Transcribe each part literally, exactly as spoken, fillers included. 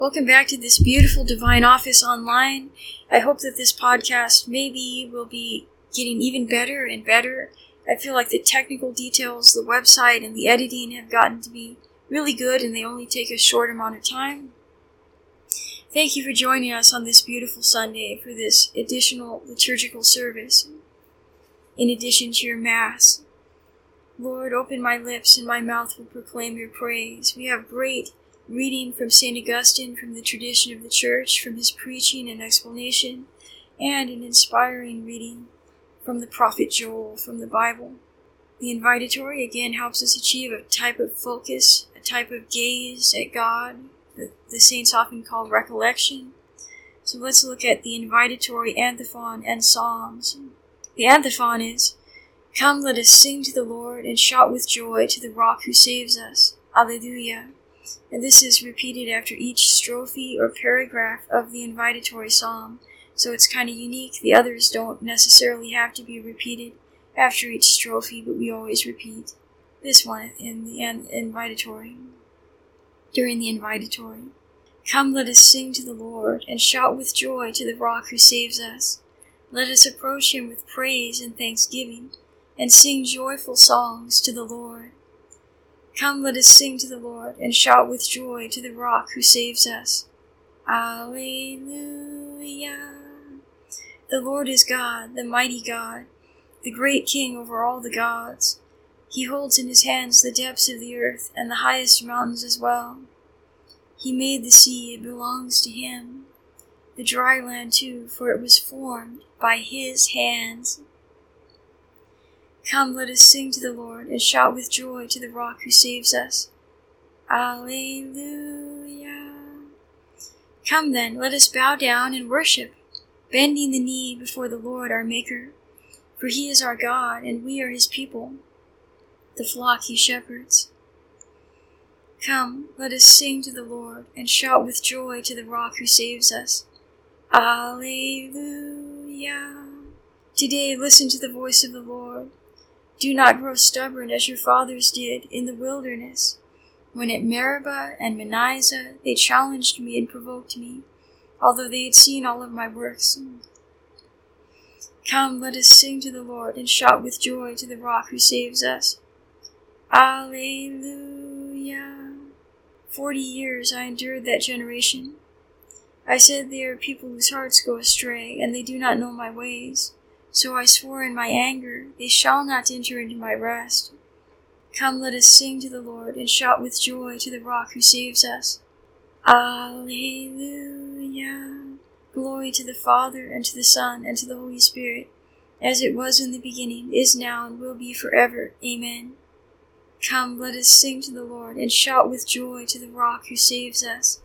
Welcome back to this beautiful Divine Office Online. I hope that this podcast maybe will be getting even better and better. I feel like the technical details, the website, and the editing have gotten to be really good, and they only take a short amount of time. Thank you for joining us on this beautiful Sunday for this additional liturgical service, in addition to your Mass. Lord, open my lips, and my mouth will proclaim your praise. We have great reading from Saint Augustine, from the tradition of the Church, from his preaching and explanation, and an inspiring reading from the prophet Joel from the Bible. The invitatory again helps us achieve a type of focus, a type of gaze at God that the saints often call recollection. So let's look at the invitatory antiphon and psalms. The antiphon is, "Come, let us sing to the Lord and shout with joy to the rock who saves us. Alleluia." And this is repeated after each strophe or paragraph of the invitatory psalm, so it's kind of unique. The others don't necessarily have to be repeated after each strophe, but we always repeat this one in the invitatory, during the invitatory. "Come, let us sing to the Lord and shout with joy to the rock who saves us. Let us approach him with praise and thanksgiving and sing joyful songs to the Lord. Come, let us sing to the Lord and shout with joy to the rock who saves us. Alleluia. The Lord is God, the mighty God, the great King over all the gods. He holds in his hands the depths of the earth and the highest mountains as well. He made the sea, it belongs to him. The dry land too, for it was formed by his hands. Come, let us sing to the Lord and shout with joy to the rock who saves us. Alleluia. Come then, let us bow down and worship, bending the knee before the Lord our Maker. For he is our God, and we are his people, the flock he shepherds. Come, let us sing to the Lord and shout with joy to the rock who saves us. Alleluia. Today listen to the voice of the Lord. Do not grow stubborn as your fathers did in the wilderness, when at Meribah and Manasseh they challenged me and provoked me, although they had seen all of my works. Come, let us sing to the Lord and shout with joy to the rock who saves us. Alleluia. Forty years I endured that generation. I said, they are people whose hearts go astray, and they do not know my ways. So I swore in my anger, they shall not enter into my rest. Come, let us sing to the Lord and shout with joy to the rock who saves us. Alleluia. Glory to the Father, and to the Son, and to the Holy Spirit, as it was in the beginning, is now, and will be forever. Amen. Come, let us sing to the Lord and shout with joy to the rock who saves us.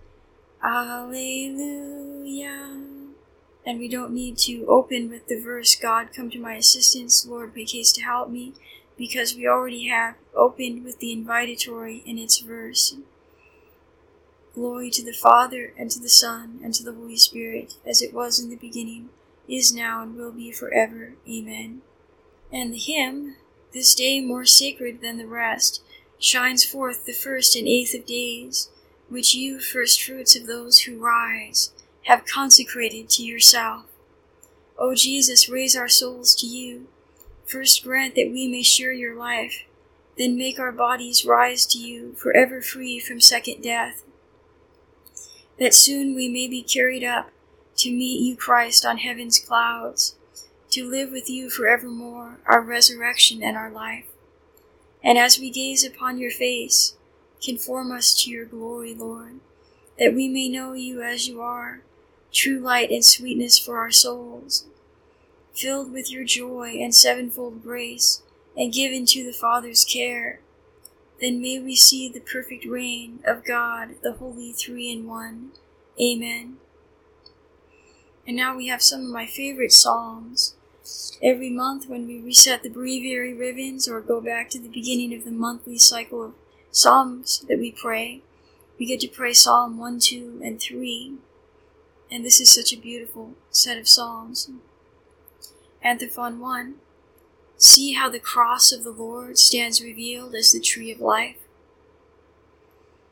Alleluia. And we don't need to open with the verse, God, come to my assistance, Lord, make haste to help me, because we already have opened with the invitatory in its verse. Glory to the Father, and to the Son, and to the Holy Spirit, as it was in the beginning, is now, and will be forever. Amen. And the hymn, this day more sacred than the rest, shines forth the first and eighth of days, which you, first fruits of those who rise, have consecrated to yourself. O Jesus, raise our souls to you. First grant that we may share your life, then make our bodies rise to you, forever free from second death, that soon we may be carried up to meet you, Christ, on heaven's clouds, to live with you forevermore, our resurrection and our life. And as we gaze upon your face, conform us to your glory, Lord, that we may know you as you are, true light and sweetness for our souls, filled with your joy and sevenfold grace, and given to the Father's care. Then may we see the perfect reign of God, the Holy Three in One. Amen. And now we have some of my favorite psalms. Every month when we reset the breviary ribbons or go back to the beginning of the monthly cycle of psalms that we pray, we get to pray Psalm one, two, and three. And this is such a beautiful set of psalms. Antiphon one. See how the cross of the Lord stands revealed as the tree of life.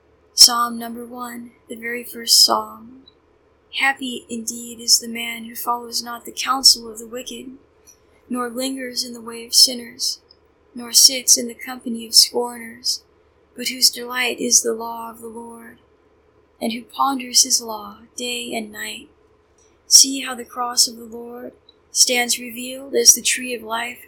Psalm number one, the very first psalm. Happy indeed is the man who follows not the counsel of the wicked, nor lingers in the way of sinners, nor sits in the company of scorners, but whose delight is the law of the Lord, and who ponders his law day and night. See how the cross of the Lord stands revealed as the tree of life.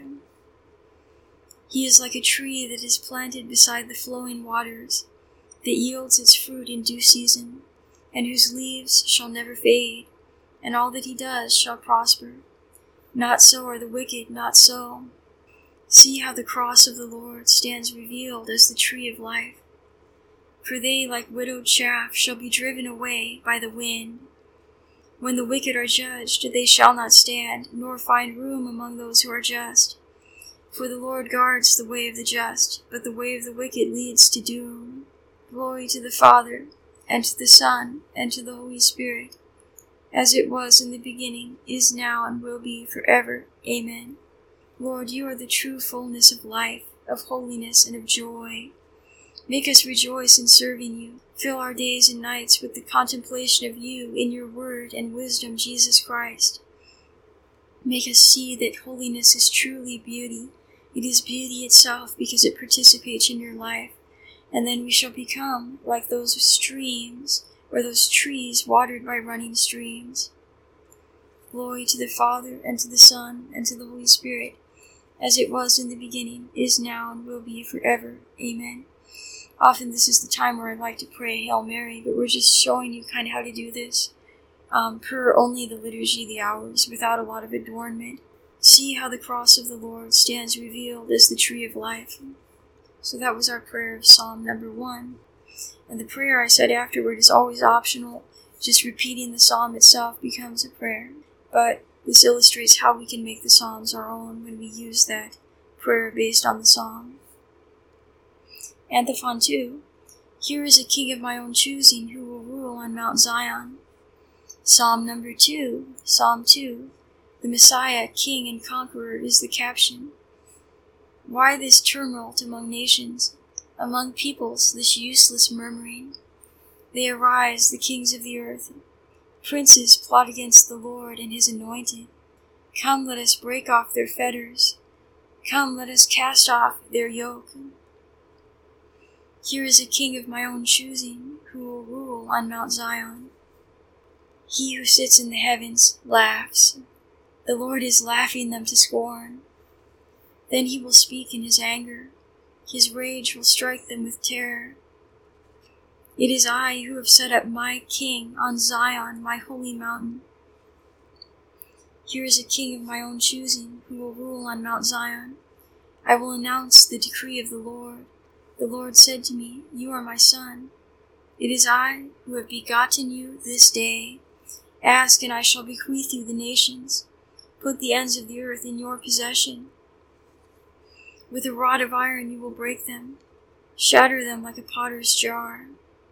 He is like a tree that is planted beside the flowing waters, that yields its fruit in due season, and whose leaves shall never fade, and all that he does shall prosper. Not so are the wicked, not so. See how the cross of the Lord stands revealed as the tree of life. For they, like widowed chaff, shall be driven away by the wind. When the wicked are judged, they shall not stand, nor find room among those who are just. For the Lord guards the way of the just, but the way of the wicked leads to doom. Glory to the Father, and to the Son, and to the Holy Spirit, as it was in the beginning, is now, and will be forever. Amen. Lord, you are the true fullness of life, of holiness, and of joy. Make us rejoice in serving you. Fill our days and nights with the contemplation of you in your word and wisdom, Jesus Christ. Make us see that holiness is truly beauty. It is beauty itself because it participates in your life. And then we shall become like those streams, or those trees watered by running streams. Glory to the Father, and to the Son, and to the Holy Spirit, as it was in the beginning, is now, and will be forever. Amen. Often this is the time where I like to pray Hail Mary, but we're just showing you kind of how to do this, um, per only the liturgy, the hours, without a lot of adornment. See how the cross of the Lord stands revealed as the tree of life. So that was our prayer of Psalm number one. And the prayer I said afterward is always optional. Just repeating the psalm itself becomes a prayer. But this illustrates how we can make the psalms our own when we use that prayer based on the psalm. Antiphon two. Here is a king of my own choosing who will rule on Mount Zion. Psalm number two. Psalm two. The Messiah, King and Conqueror is the caption. Why this tumult among nations, among peoples, this useless murmuring? They arise, the kings of the earth. Princes plot against the Lord and his anointed. Come, let us break off their fetters. Come, let us cast off their yoke. Here is a king of my own choosing, who will rule on Mount Zion. He who sits in the heavens laughs. The Lord is laughing them to scorn. Then he will speak in his anger. His rage will strike them with terror. It is I who have set up my king on Zion, my holy mountain. Here is a king of my own choosing, who will rule on Mount Zion. I will announce the decree of the Lord. The Lord said to me, You are my son. It is I who have begotten you this day. Ask, and I shall bequeath you the nations. Put the ends of the earth in your possession. With a rod of iron you will break them, shatter them like a potter's jar.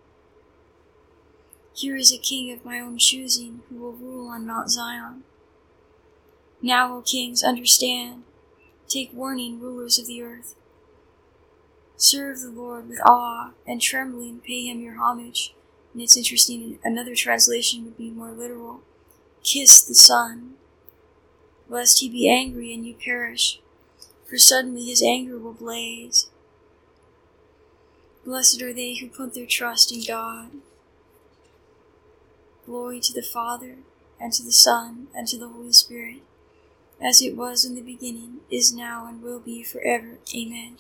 Here is a king of my own choosing, who will rule on Mount Zion. Now, O kings, understand. Take warning, rulers of the earth. Serve the Lord with awe and trembling, pay him your homage. And it's interesting, another translation would be more literal. Kiss the Son, lest he be angry and you perish. For suddenly his anger will blaze. Blessed are they who put their trust in God. Glory to the Father, and to the Son, and to the Holy Spirit, as it was in the beginning, is now, and will be forever. Amen.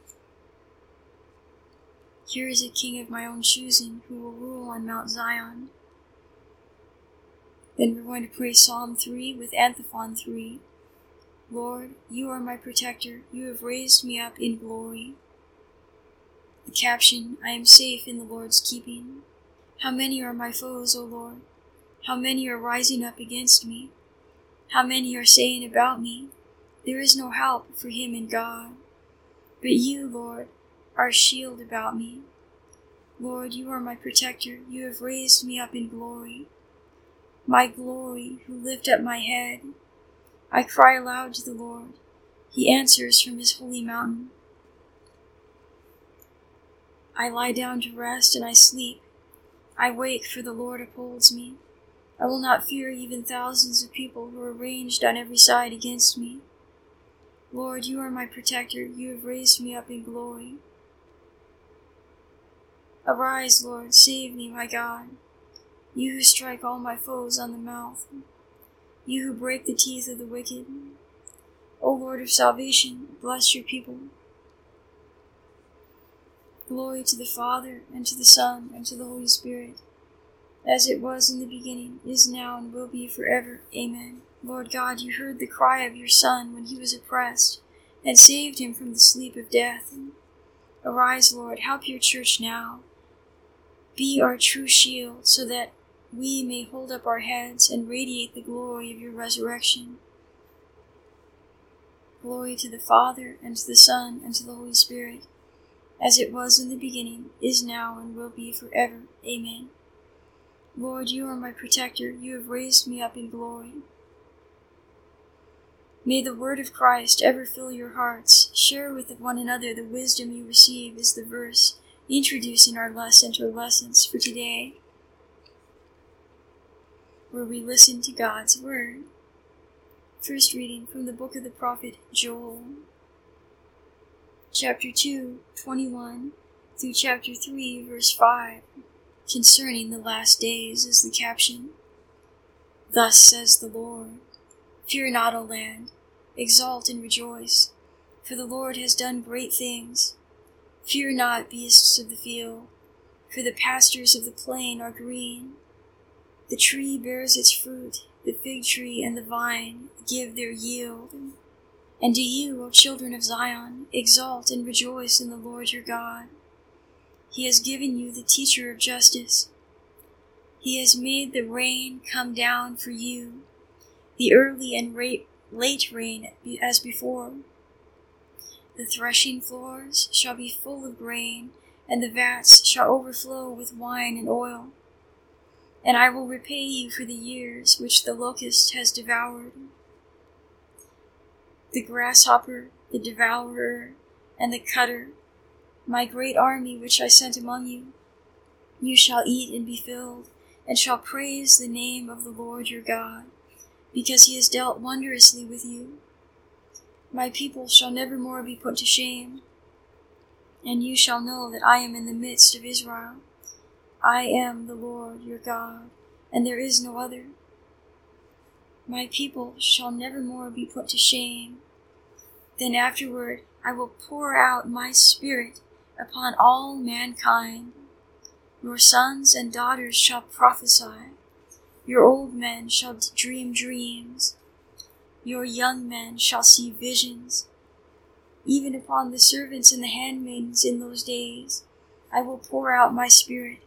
Here is a king of my own choosing, who will rule on Mount Zion. Then we're going to pray Psalm three with Antiphon three. Lord, you are my protector. You have raised me up in glory. The caption, I am safe in the Lord's keeping. How many are my foes, O Lord? How many are rising up against me? How many are saying about me, There is no help for him in God. But you, Lord, are a shield about me. Lord, you are my protector. You have raised me up in glory. My glory, who lift up my head. I cry aloud to the Lord. He answers from his holy mountain. I lie down to rest and I sleep, I wake, for the Lord upholds me. I will not fear even thousands of people who are ranged on every side against me. Lord, you are my protector. You have raised me up in glory. Arise, Lord, save me, my God. You who strike all my foes on the mouth. You who break the teeth of the wicked. O Lord of salvation, bless your people. Glory to the Father, and to the Son, and to the Holy Spirit, as it was in the beginning, is now, and will be forever. Amen. Lord God, you heard the cry of your Son when he was oppressed, and saved him from the sleep of death. Arise, Lord, help your church now. Be our true shield, so that we may hold up our heads and radiate the glory of your resurrection. Glory to the Father, and to the Son, and to the Holy Spirit, as it was in the beginning, is now, and will be forever. Amen. Lord, you are my protector. You have raised me up in glory. May the word of Christ ever fill your hearts. Share with one another the wisdom you receive, is the verse introducing our lesson or lessons for today, where we listen to God's word. First reading from the book of the prophet Joel, chapter two, twenty-one, through chapter three, verse five. Concerning the last days is the caption. Thus says the Lord, fear not, O land, exult and rejoice, for the Lord has done great things. Fear not, beasts of the field, for the pastures of the plain are green. The tree bears its fruit, the fig tree and the vine give their yield. And do you, O children of Zion, exult and rejoice in the Lord your God. He has given you the teacher of justice. He has made the rain come down for you, the early and late rain as before. The threshing floors shall be full of grain, and the vats shall overflow with wine and oil. And I will repay you for the years which the locust has devoured. The grasshopper, the devourer, and the cutter, my great army which I sent among you. You shall eat and be filled, and shall praise the name of the Lord your God, because he has dealt wondrously with you. My people shall never more be put to shame, and you shall know that I am in the midst of Israel. I am the Lord your God, and there is no other. My people shall never more be put to shame. Then afterward I will pour out my spirit upon all mankind. Your sons and daughters shall prophesy. Your old men shall dream dreams. Your young men shall see visions. Even upon the servants and the handmaidens in those days I will pour out my spirit.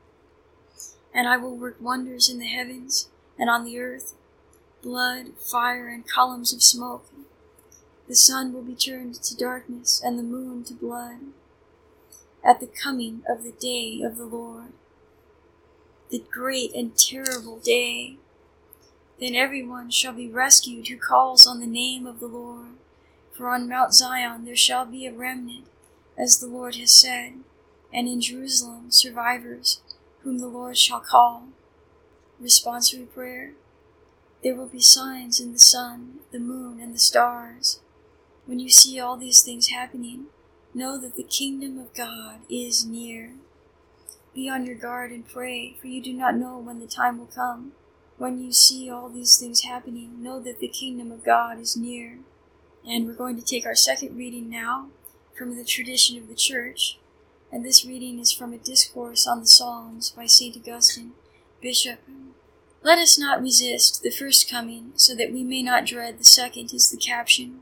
And I will work wonders in the heavens and on the earth, blood, fire, and columns of smoke. The sun will be turned to darkness, and the moon to blood, at the coming of the day of the Lord, the great and terrible day. Then everyone shall be rescued who calls on the name of the Lord. For on Mount Zion there shall be a remnant, as the Lord has said, and in Jerusalem survivors, whom the Lord shall call. Responsory prayer. There will be signs in the sun, the moon, and the stars. When you see all these things happening, know that the kingdom of God is near. Be on your guard and pray, for you do not know when the time will come. When you see all these things happening, know that the kingdom of God is near. And we're going to take our second reading now from the tradition of the church. And this reading is from a discourse on the Psalms by Saint Augustine, Bishop. Let us not resist the first coming, so that we may not dread the second, is the caption.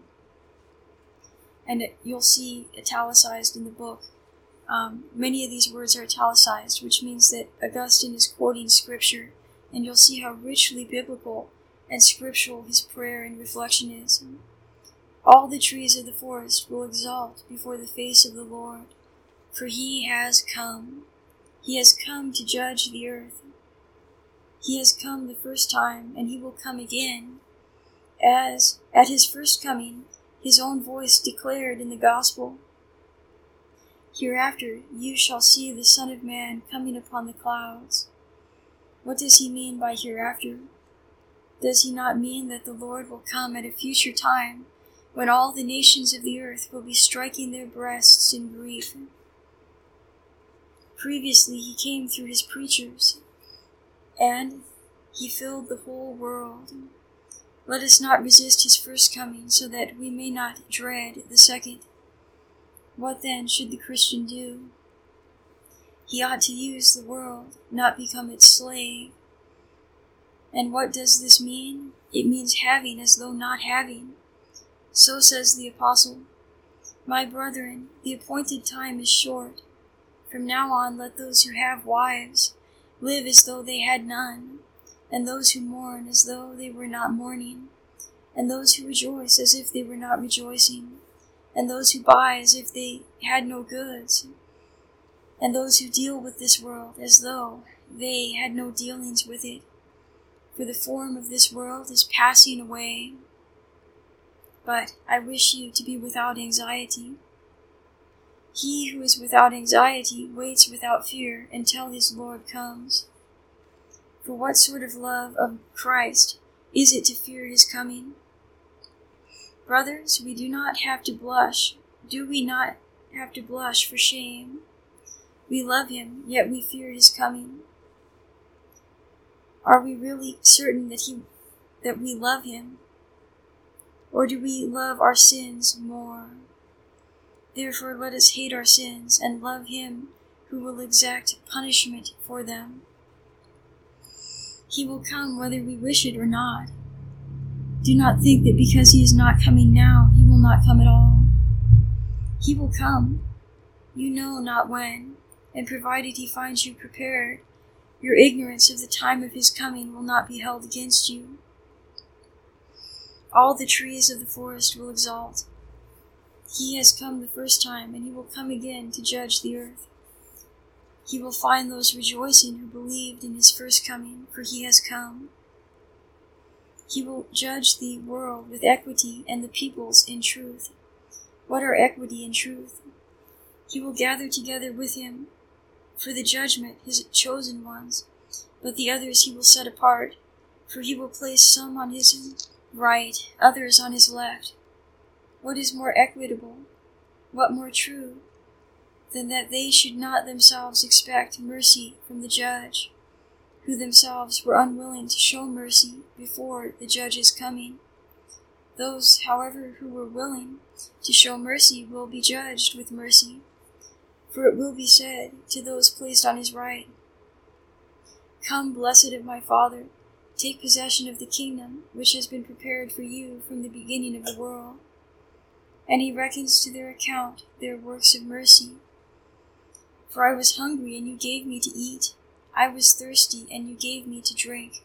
And it, you'll see italicized in the book. Um, many of these words are italicized, which means that Augustine is quoting scripture, and you'll see how richly biblical and scriptural his prayer and reflection is. All the trees of the forest will exult before the face of the Lord, for he has come. He has come to judge the earth. He has come the first time, and he will come again, as at his first coming his own voice declared in the gospel. Hereafter you shall see the Son of Man coming upon the clouds. What does he mean by hereafter? Does he not mean that the Lord will come at a future time when all the nations of the earth will be striking their breasts in grief? Previously he came through his preachers, and he filled the whole world. Let us not resist his first coming, so that we may not dread the second. What then should the Christian do? He ought to use the world, not become its slave. And what does this mean? It means having as though not having. So says the apostle, "My brethren, the appointed time is short. From now on let those who have wives live as though they had none, and those who mourn as though they were not mourning, and those who rejoice as if they were not rejoicing, and those who buy as if they had no goods, and those who deal with this world as though they had no dealings with it. For the form of this world is passing away. But I wish you to be without anxiety. He who is without anxiety waits without fear until his Lord comes. For what sort of love of Christ is it to fear his coming? Brothers, we do not have to blush. Do we not have to blush for shame? We love him, yet we fear his coming. Are we really certain that he, that we love him? Or do we love our sins more? Therefore let us hate our sins and love him who will exact punishment for them. He will come whether we wish it or not. Do not think that because he is not coming now, he will not come at all. He will come, you know not when, and provided he finds you prepared, your ignorance of the time of his coming will not be held against you. All the trees of the forest will exult. He has come the first time, and he will come again to judge the earth. He will find those rejoicing who believed in his first coming, for he has come. He will judge the world with equity and the peoples in truth. What are equity and truth? He will gather together with him for the judgment his chosen ones, but the others he will set apart, for he will place some on his right, others on his left. What is more equitable, what more true, than that they should not themselves expect mercy from the judge, who themselves were unwilling to show mercy before the judge's coming? Those, however, who were willing to show mercy will be judged with mercy. For it will be said to those placed on his right, "Come, blessed of my Father, take possession of the kingdom which has been prepared for you from the beginning of the world." And he reckons to their account their works of mercy. For I was hungry, and you gave me to eat. I was thirsty, and you gave me to drink.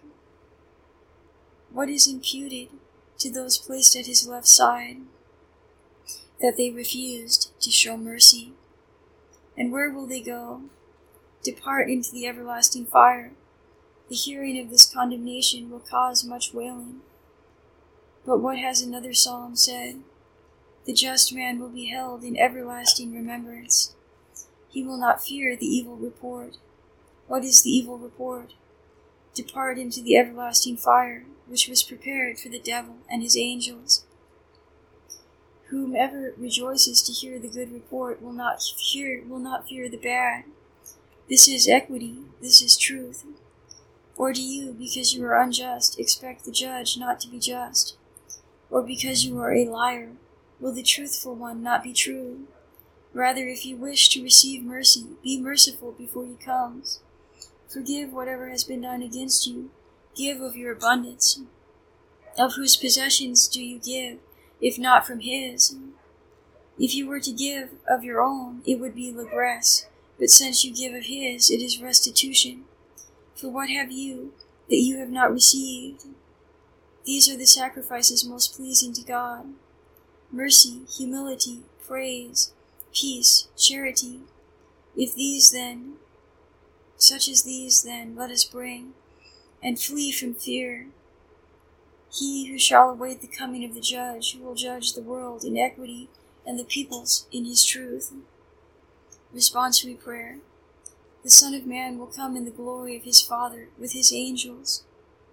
What is imputed to those placed at his left side? That they refused to show mercy. And where will they go? Depart into the everlasting fire. The hearing of this condemnation will cause much wailing. But what has another psalm said? The just man will be held in everlasting remembrance. He will not fear the evil report. What is the evil report? Depart into the everlasting fire, which was prepared for the devil and his angels. Whomever rejoices to hear the good report will not fear, will not fear the bad. This is equity, this is truth. Or do you, because you are unjust, expect the judge not to be just? Or because you are a liar, will the truthful one not be true? Rather, if you wish to receive mercy, be merciful before he comes. Forgive whatever has been done against you. Give of your abundance. Of whose possessions do you give, if not from his? If you were to give of your own, it would be lagresse, but since you give of his, it is restitution. For what have you that you have not received? These are the sacrifices most pleasing to God: mercy, humility, praise, peace, charity. If these then, such as these then, let us bring, and flee from fear. He who shall await the coming of the judge, who will judge the world in equity and the peoples in his truth. Responsory prayer. The Son of Man will come in the glory of his Father with his angels.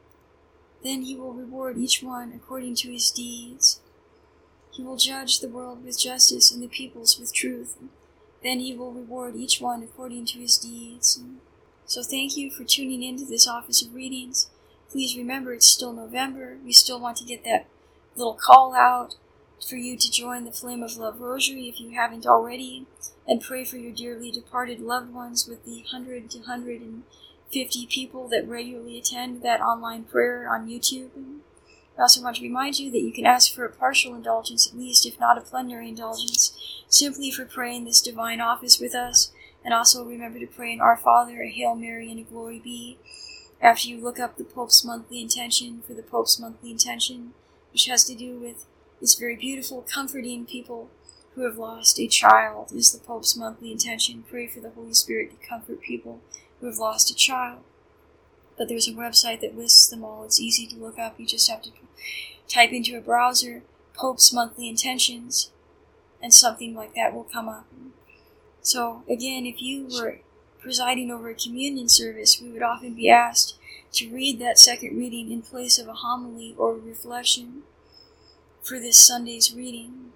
Then he will reward each one according to his deeds. He will judge the world with justice and the peoples with truth. Then he will reward each one according to his deeds. So thank you for tuning into this Office of Readings. Please remember it's still November. We still want to get that little call out for you to join the Flame of Love Rosary if you haven't already, and pray for your dearly departed loved ones with the one hundred to one hundred fifty people that regularly attend that online prayer on YouTube. I also want to remind you that you can ask for a partial indulgence, at least, if not a plenary indulgence, simply for praying this divine office with us. And also remember to pray an Our Father, a Hail Mary, and a Glory Be after you look up the Pope's monthly intention for the Pope's monthly intention, which has to do with this very beautiful, comforting people who have lost a child, is the Pope's monthly intention. Pray for the Holy Spirit to comfort people who have lost a child. But there's a website that lists them all. It's easy to look up. You just have to type into a browser, Pope's monthly intentions, and something like that will come up. So, again, if you were presiding over a communion service, we would often be asked to read that second reading in place of a homily or reflection for this Sunday's reading.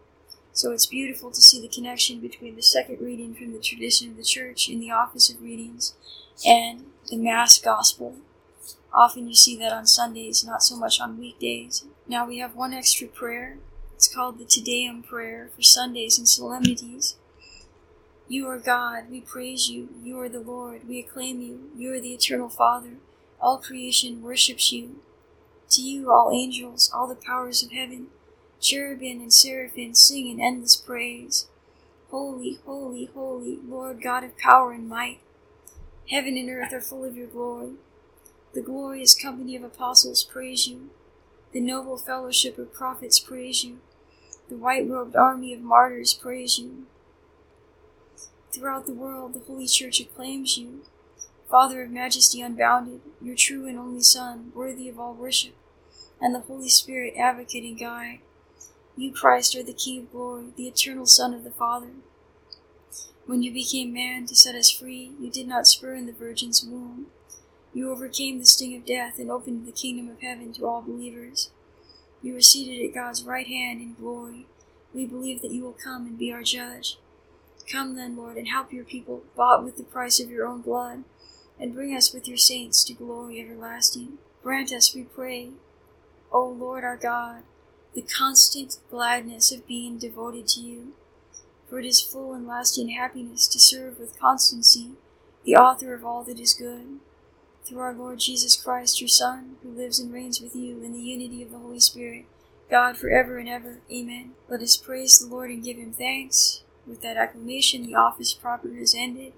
So it's beautiful to see the connection between the second reading from the tradition of the Church in the Office of Readings and the Mass Gospel. Often you see that on Sundays, not so much on weekdays. Now we have one extra prayer. It's called the Te Deum prayer for Sundays and solemnities. You are God, we praise you. You are the Lord, we acclaim you. You are the eternal Father. All creation worships you. To you all angels, all the powers of heaven, cherubim and seraphim sing in endless praise. Holy, holy, holy, Lord God of power and might. Heaven and earth are full of your glory. The glorious company of apostles praise you. The noble fellowship of prophets praise you. The white-robed army of martyrs praise you. Throughout the world, the Holy Church acclaims you. Father of majesty unbounded, your true and only Son, worthy of all worship, and the Holy Spirit, advocate and guide. You, Christ, are the King of glory, the eternal Son of the Father. When you became man to set us free, you did not spurn the Virgin's womb. You overcame the sting of death and opened the kingdom of heaven to all believers. You are seated at God's right hand in glory. We believe that you will come and be our judge. Come then, Lord, and help your people, bought with the price of your own blood, and bring us with your saints to glory everlasting. Grant us, we pray, O Lord our God, the constant gladness of being devoted to you, for it is full and lasting happiness to serve with constancy the author of all that is good. Through our Lord Jesus Christ, your Son, who lives and reigns with you in the unity of the Holy Spirit, God, forever and ever. Amen. Let us praise the Lord and give him thanks. With that acclamation, the office proper has ended.